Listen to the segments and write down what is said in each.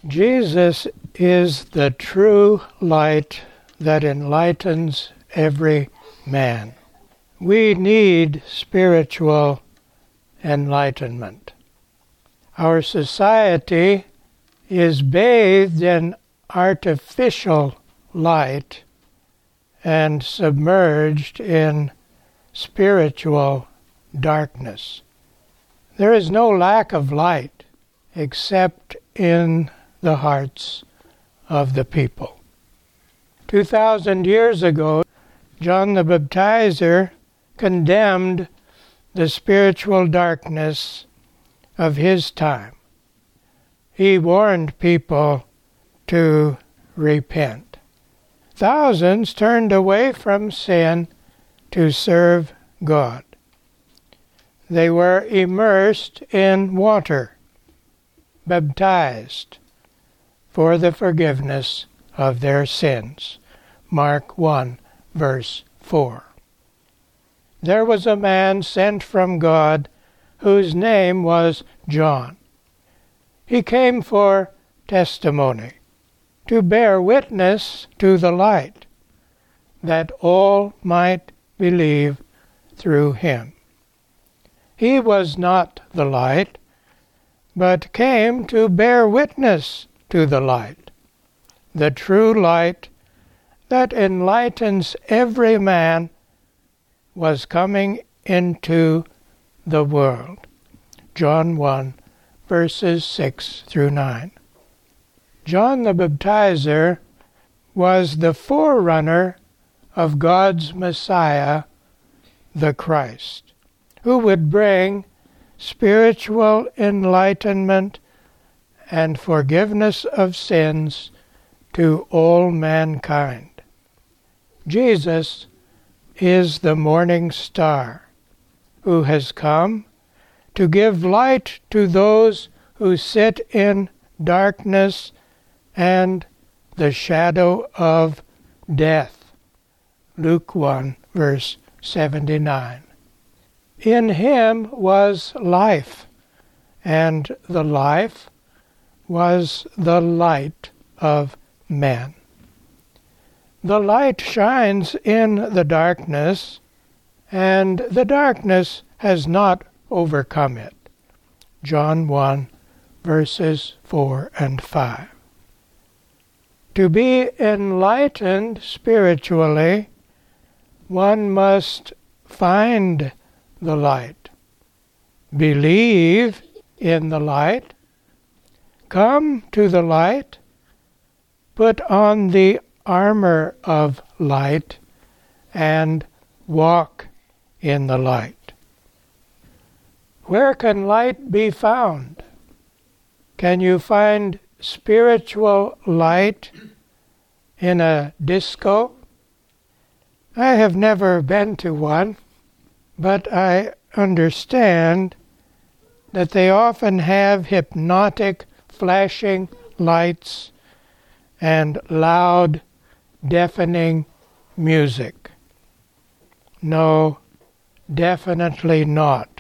Jesus is the true light that enlightens every man. We need spiritual enlightenment. Our society is bathed in artificial light and submerged in spiritual darkness. There is no lack of light except in the hearts of the people. 2,000 years ago, John the Baptizer condemned the spiritual darkness of his time. He warned people to repent. Thousands turned away from sin to serve God. They were immersed in water, baptized for the forgiveness of their sins. Mark 1, verse 4. There was a man sent from God whose name was John. He came for testimony, to bear witness to the light, that all might believe through him. He was not the light, but came to bear witness to the light, the true light that enlightens every man was coming into the world. John 1, verses 6 through 9. John the Baptizer was the forerunner of God's Messiah, the Christ, who would bring spiritual enlightenment and forgiveness of sins to all mankind. Jesus is the morning star who has come to give light to those who sit in darkness and the shadow of death. Luke 1, verse 79. In him was life, and the life was the light of men. The light shines in the darkness, and the darkness has not overcome it. John 1, verses 4 and 5. To be enlightened spiritually, one must find the light, believe in the light, come to the light, put on the armor of light, and walk in the light. Where can light be found? Can you find spiritual light in a disco? I have never been to one, but I understand that they often have hypnotic flashing lights and loud, deafening music. No, definitely not.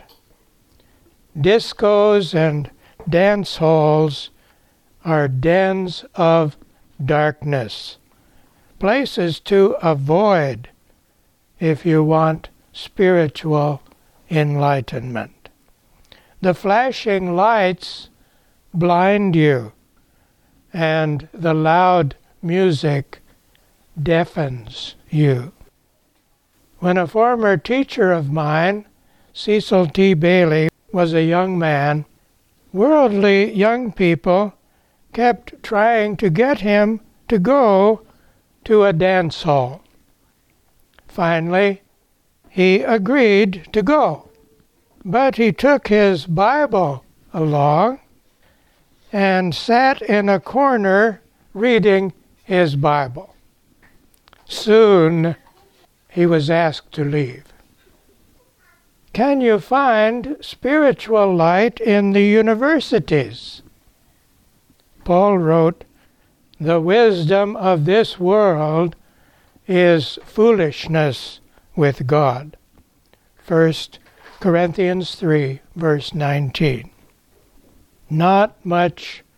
Discos and dance halls are dens of darkness, places to avoid if you want spiritual enlightenment. The flashing lights blind you, and the loud music deafens you. When a former teacher of mine, Cecil T. Bailey, was a young man, worldly young people kept trying to get him to go to a dance hall. Finally, he agreed to go, but he took his Bible along and sat in a corner reading his Bible. Soon he was asked to leave. Can you find spiritual light in the universities? Paul wrote, "The wisdom of this world is foolishness with God." 1 Corinthians 3, verse 19. Not much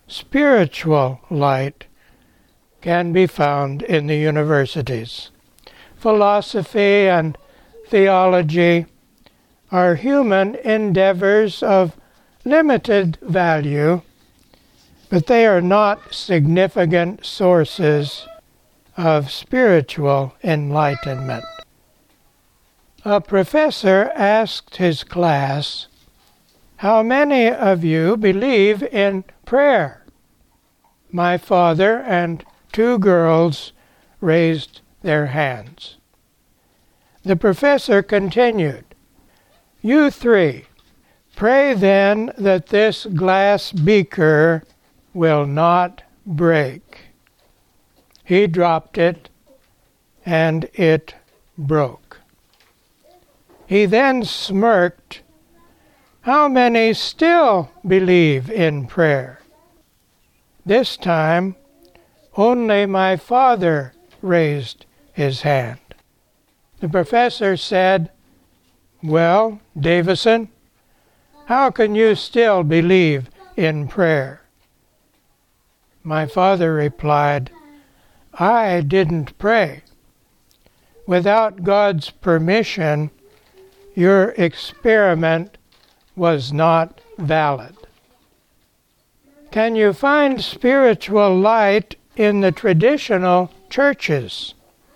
spiritual light can be found in the universities. Philosophy and theology are human endeavors of limited value, but they are not significant sources of spiritual enlightenment. A professor asked his class, "How many of you believe in prayer?" My father and 2 girls raised their hands. The professor continued, "You 3, pray then that this glass beaker will not break." He dropped it, and it broke. He then smirked. "How many still believe in prayer?" This time, only my father raised his hand. The professor said, "Well, Davison, how can you still believe in prayer?" My father replied, "I didn't pray. Without God's permission, your experiment was not valid." Can you find spiritual light in the traditional churches?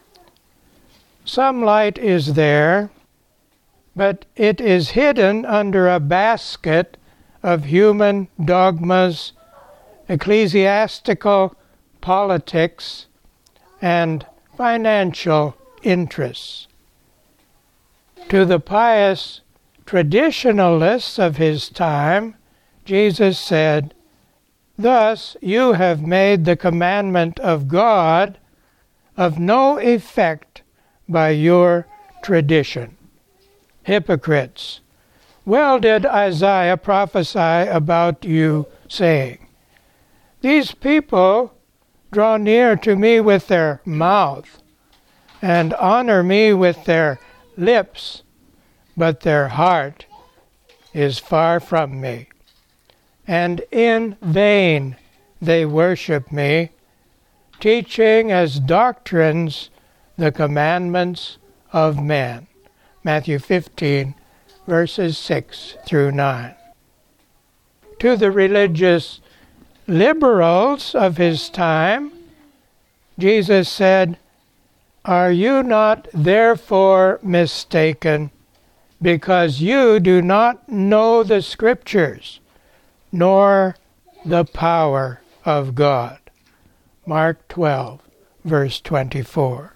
Some light is there, but it is hidden under a basket of human dogmas, ecclesiastical politics, and financial interests. To the pious traditionalists of his time, Jesus said, "Thus you have made the commandment of God of no effect by your tradition. Hypocrites, well did Isaiah prophesy about you, saying, 'These people draw near to me with their mouth, and honor me with their lips, but their heart is far from me. And in vain they worship me, teaching as doctrines the commandments of men.'" Matthew 15, verses 6 through 9. To the religious liberals of his time, Jesus said, "Are you not therefore mistaken, because you do not know the Scriptures, nor the power of God?" Mark 12, verse 24.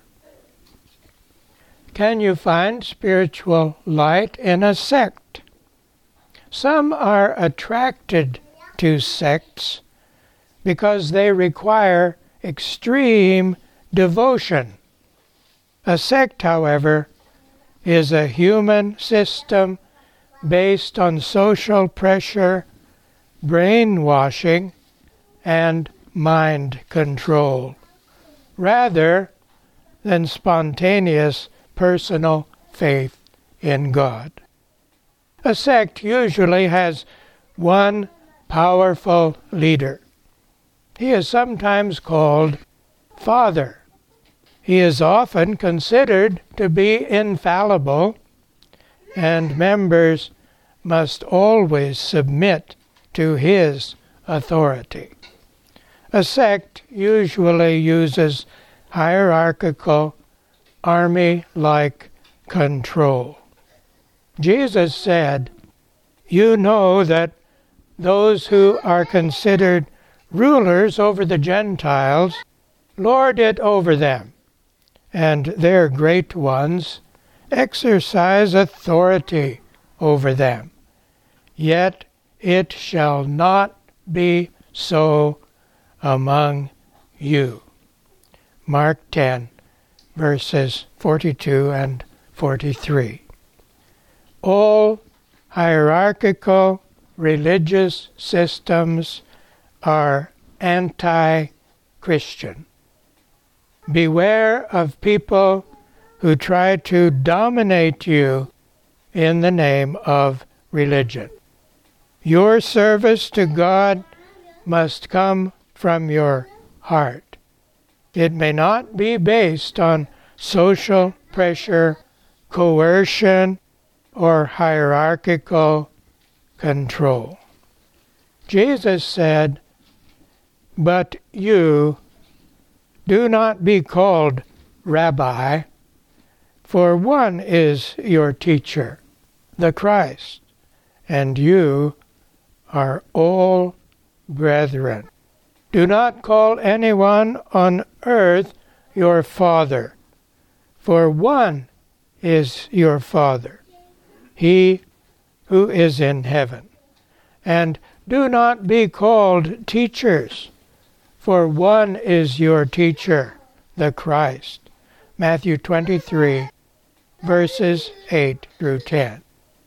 Can you find spiritual light in a sect? Some are attracted to sects because they require extreme devotion. A sect, however, is a human system based on social pressure, brainwashing, and mind control, rather than spontaneous personal faith in God. A sect usually has one powerful leader. He is sometimes called Father. He is often considered to be infallible, and members must always submit to his authority. A sect usually uses hierarchical, army-like control. Jesus said, "You know that those who are considered rulers over the Gentiles lord it over them, and their great ones exercise authority over them. Yet it shall not be so among you." Mark 10, verses 42 and 43. All hierarchical religious systems are anti-Christian. Beware of people who try to dominate you in the name of religion. Your service to God must come from your heart. It may not be based on social pressure, coercion, or hierarchical control. Jesus said, "But you do not be called Rabbi, for one is your teacher, the Christ, and you are all brethren. Do not call anyone on earth your father, for one is your Father, he who is in heaven. And do not be called teachers, for one is your teacher, the Christ." Matthew 23, verses 8 through 10.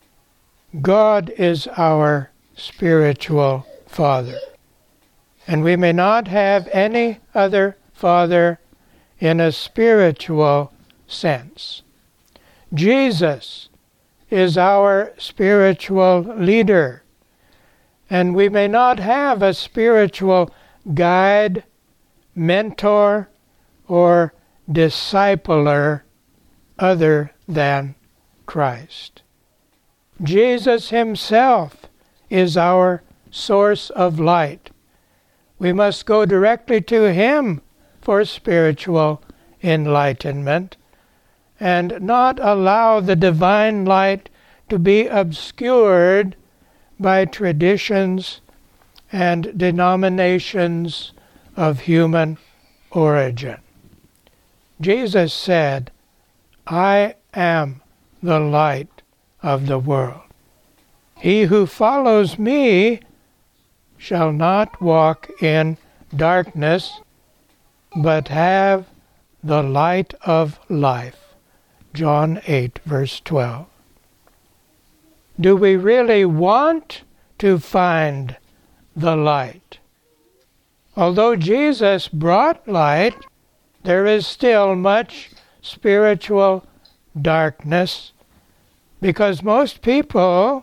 God is our spiritual Father, and we may not have any other Father in a spiritual sense. Jesus is our spiritual leader, and we may not have a spiritual guide, mentor, or discipler other than Christ. Jesus himself is our source of light. We must go directly to him for spiritual enlightenment and not allow the divine light to be obscured by traditions and denominations of human origin. Jesus said, "I am the light of the world. He who follows me shall not walk in darkness, but have the light of life." John 8, verse 12. Do we really want to find the light? Although Jesus brought light, there is still much spiritual darkness, because most people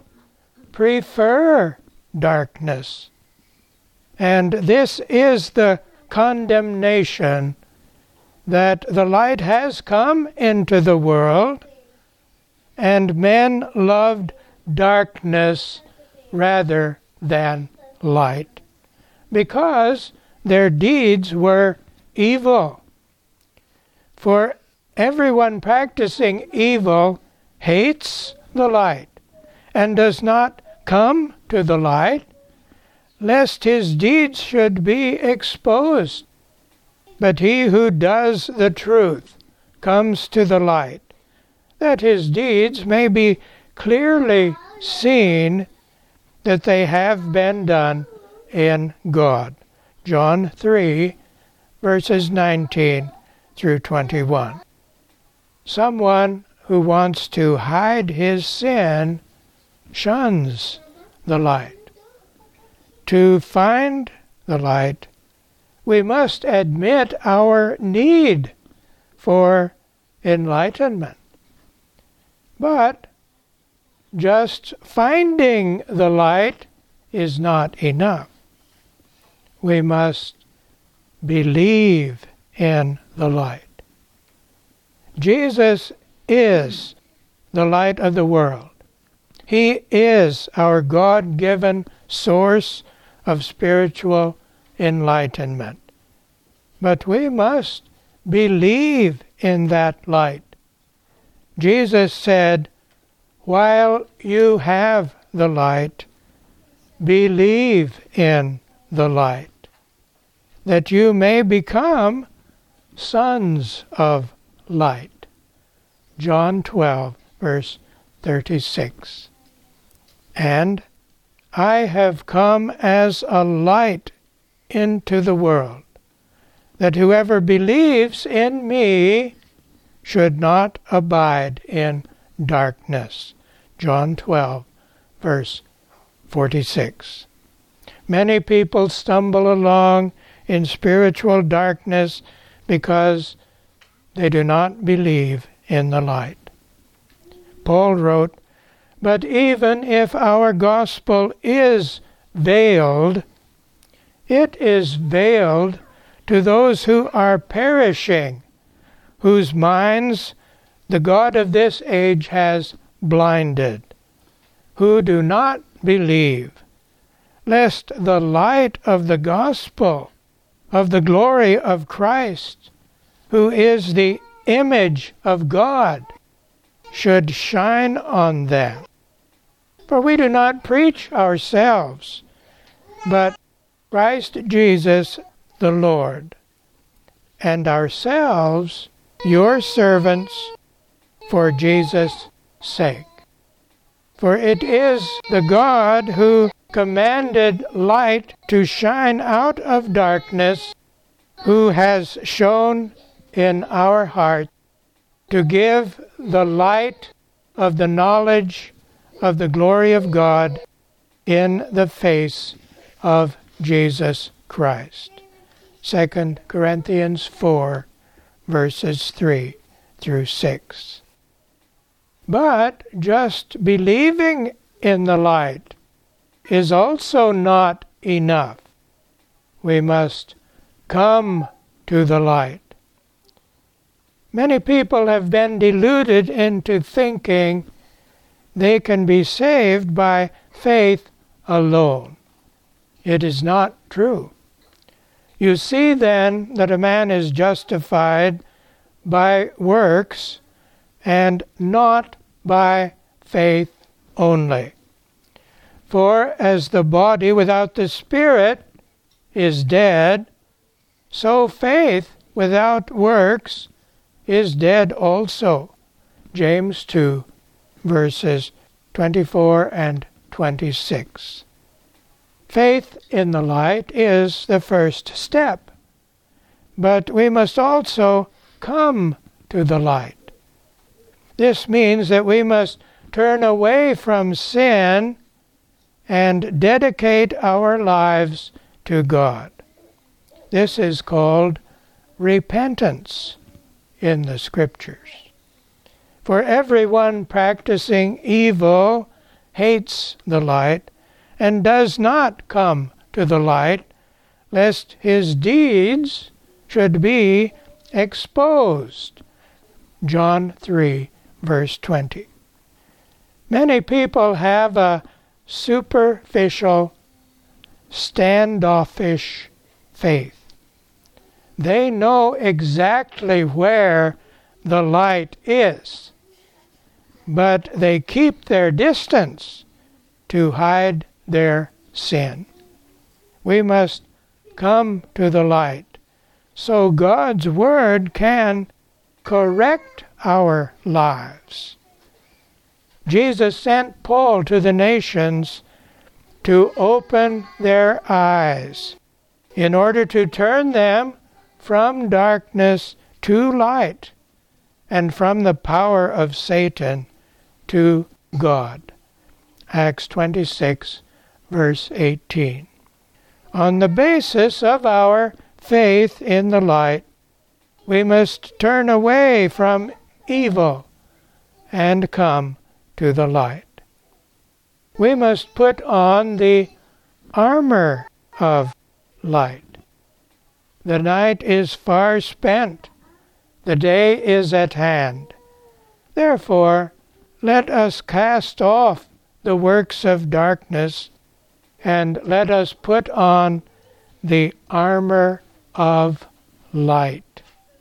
prefer darkness. And this is the condemnation, that the light has come into the world, and men loved darkness rather than light, because their deeds were evil. For everyone practicing evil hates the light and does not come to the light, lest his deeds should be exposed. But he who does the truth comes to the light, that his deeds may be clearly seen that they have been done in God. John 3, verses 19 through 21. Someone who wants to hide his sin shuns the light. To find the light, we must admit our need for enlightenment. But just finding the light is not enough. We must believe in the light. Jesus is the light of the world. He is our God-given source of spiritual enlightenment. But we must believe in that light. Jesus said, "While you have the light, believe in the light, that you may become sons of light." John 12, verse 36. "And I have come as a light into the world, that whoever believes in me should not abide in darkness." John 12, verse 46. Many people stumble along in spiritual darkness because they do not believe in the light. Paul wrote, "But even if our gospel is veiled, It is veiled to those who are perishing, whose minds the God of this age has blinded, who do not believe, lest the light of the gospel of the glory of Christ, who is the image of God, should shine on them. For we do not preach ourselves, but Christ Jesus the Lord, and ourselves your servants for Jesus' sake. For it is the God who commanded light to shine out of darkness, who has shone in our hearts to give the light of the knowledge of the glory of God in the face of Jesus Christ. 2 Corinthians 4, verses 3 through 6. But just believing in the light is also not enough. We must come to the light. Many people have been deluded into thinking they can be saved by faith alone. It is not true. You see then that a man is justified by works and not by faith only. For as the body without the spirit is dead, so faith without works is dead also. James 2, verses 24 and 26. Faith in the light is the first step, but we must also come to the light. This means that we must turn away from sin and dedicate our lives to God. This is called repentance in the Scriptures. For everyone practicing evil hates the light and does not come to the light, lest his deeds should be exposed. John 3, verse 20. Many people have a superficial, standoffish faith. They know exactly where the light is, but they keep their distance to hide their sin. We must come to the light so God's Word can correct our lives. Jesus sent Paul to the nations to open their eyes in order to turn them from darkness to light and from the power of Satan to God. Acts 26, verse 18. On the basis of our faith in the light, we must turn away from evil and come to the light. We must put on the armor of light. The night is far spent, the day is at hand. Therefore, let us cast off the works of darkness, and let us put on the armor of light.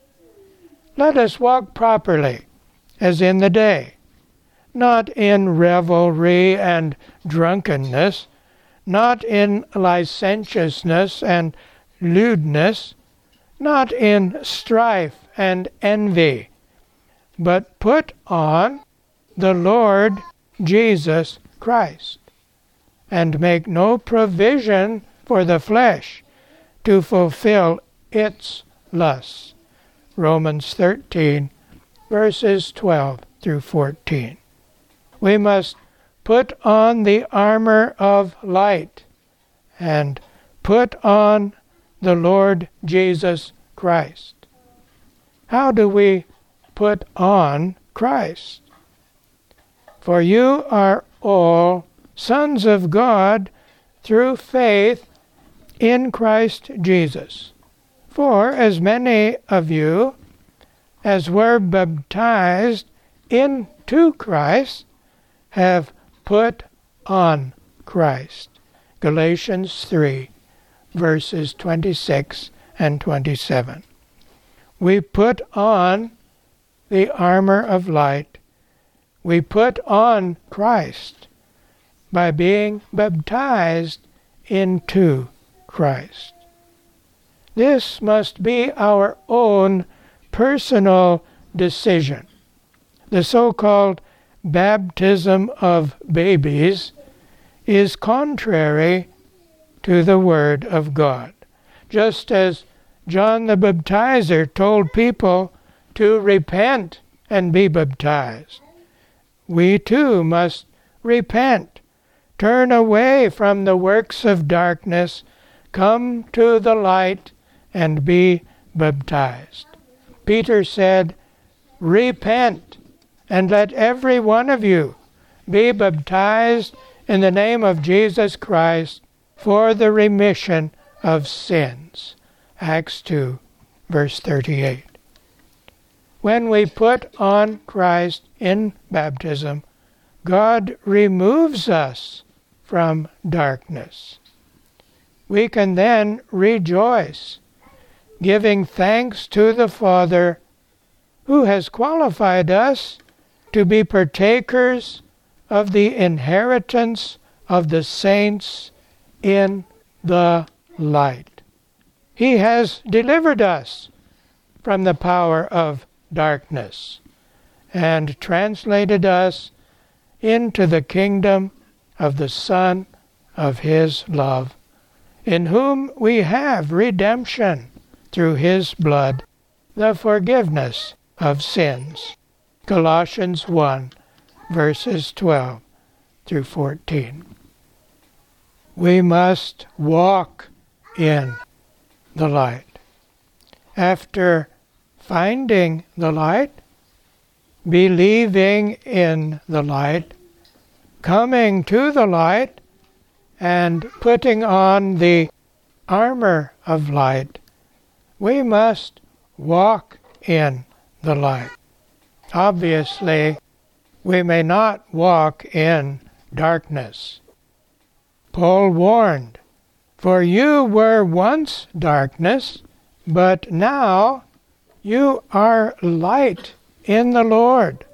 Let us walk properly, as in the day, not in revelry and drunkenness, not in licentiousness and lewdness, not in strife and envy, but put on the Lord Jesus Christ, and make no provision for the flesh to fulfill its lusts. Romans 13, verses 12 through 14. We must put on the armor of light and put on the Lord Jesus Christ. How do we put on Christ? For you are all sons of God through faith in Christ Jesus. For as many of you as were baptized into Christ have put on Christ. Galatians 3, verses 26 and 27. We put on the armor of light. We put on Christ by being baptized into Christ. This must be our own personal decision. The so-called baptism of babies is contrary to the Word of God. Just as John the Baptizer told people to repent and be baptized, we too must repent, turn away from the works of darkness, come to the light, and be baptized. Peter said, "Repent, and let every one of you be baptized in the name of Jesus Christ for the remission of sins." Acts 2, verse 38. When we put on Christ in baptism, God removes us from darkness. We can then rejoice, giving thanks to the Father who has qualified us to be partakers of the inheritance of the saints in the light. He has delivered us from the power of darkness and translated us into the kingdom of the Son of His love, in whom we have redemption through His blood, the forgiveness of sins. Colossians 1, verses 12 through 14. We must walk in the light. After finding the light, believing in the light, coming to the light, and putting on the armor of light, we must walk in the light. Obviously, we may not walk in darkness. Paul warned, "For you were once darkness, but now you are light in the Lord.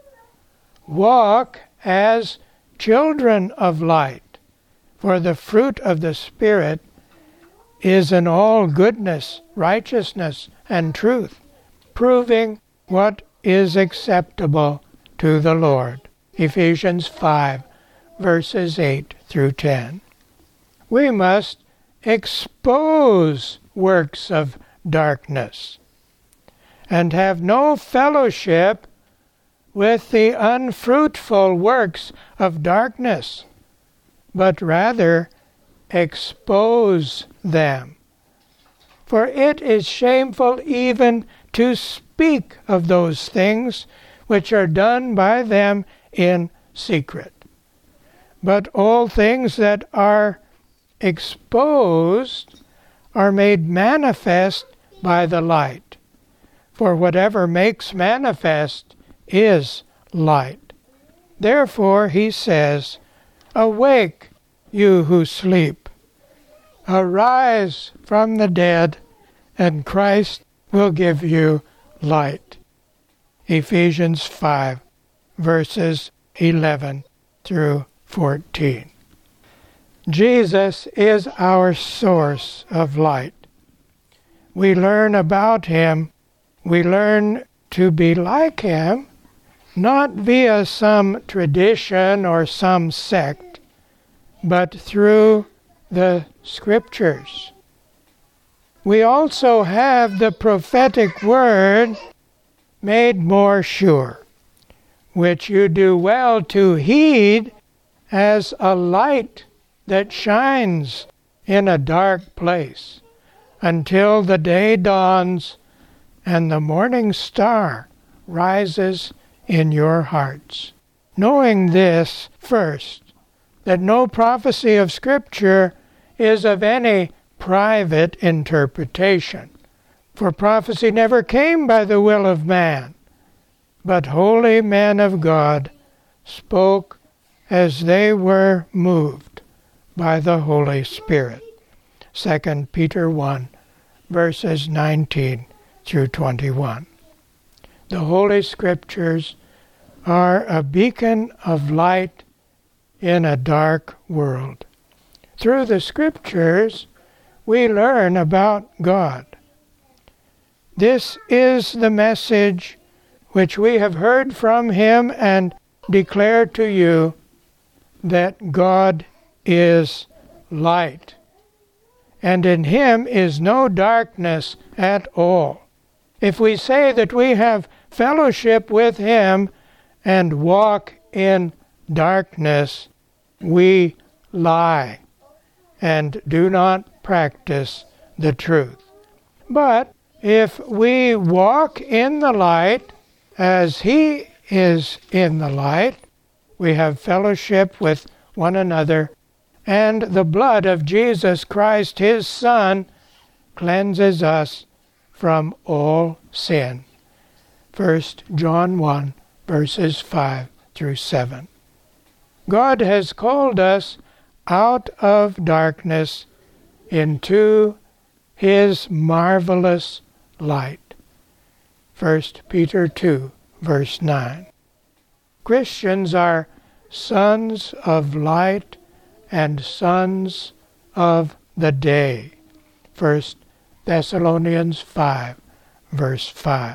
Walk as children of light, for the fruit of the Spirit is in all goodness, righteousness, and truth, proving what is acceptable to the Lord." Ephesians 5, verses 8 through 10. We must expose works of darkness and have no fellowship with the unfruitful works of darkness, but rather expose them. For it is shameful even to speak of those things which are done by them in secret. But all things that are exposed are made manifest by the light. For whatever makes manifest is light. Therefore he says, "Awake, you who sleep. Arise from the dead, and Christ will give you light." Ephesians 5, verses 11 through 14. Jesus is our source of light. We learn about Him, we learn to be like Him, not via some tradition or some sect, but through the Scriptures. We also have the prophetic word made more sure, which you do well to heed as a light that shines in a dark place until the day dawns and the morning star rises in your hearts. Knowing this first, that no prophecy of Scripture is of any private interpretation. For prophecy never came by the will of man, but holy men of God spoke as they were moved by the Holy Spirit. 2 Peter 1, verses 19 through 21. The Holy Scriptures are a beacon of light in a dark world. Through the Scriptures, we learn about God. This is the message which we have heard from Him and declare to you, that God is light, and in Him is no darkness at all. If we say that we have fellowship with Him and walk in darkness, we lie and do not practice the truth. But if we walk in the light as He is in the light, we have fellowship with one another, and the blood of Jesus Christ, His Son, cleanses us from all sin. 1 John 1, verses 5 through 7. God has called us out of darkness into His marvelous light. 1 Peter 2, verse 9. Christians are sons of light and sons of the day. 1 Thessalonians 5, verse 5.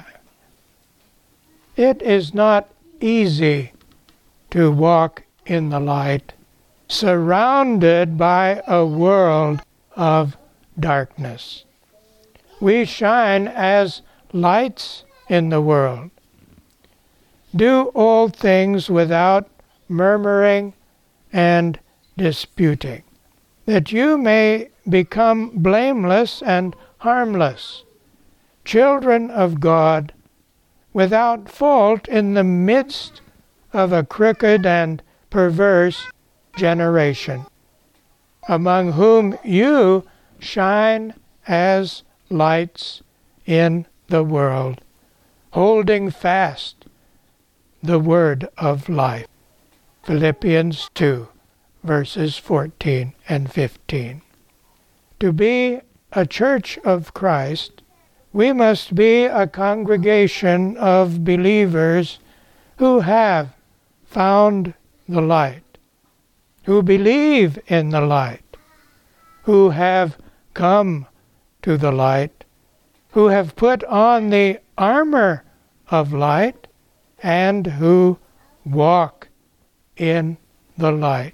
It is not easy to walk in the light, surrounded by a world of darkness. We shine as lights in the world. Do all things without murmuring and disputing, that you may become blameless and harmless, children of God, without fault in the midst of a crooked and perverse generation, among whom you shine as lights in the world, holding fast the word of life. Philippians 2, verses 14 and 15. To be a church of Christ, we must be a congregation of believers who have found the light, who believe in the light, who have come to the light, who have put on the armor of light, and who walk in the light.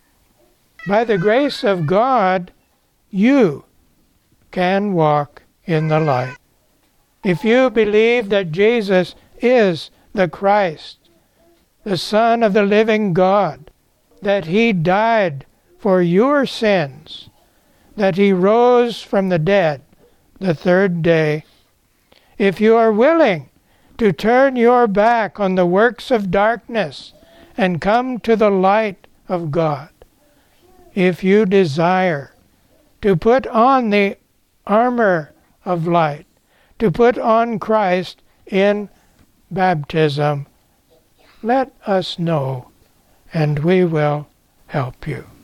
By the grace of God, you can walk in the light. If you believe that Jesus is the Christ, the Son of the living God, that He died for your sins, that He rose from the dead the third day, if you are willing to turn your back on the works of darkness and come to the light of God, if you desire to put on the armor of light, to put on Christ in baptism, let us know, and we will help you.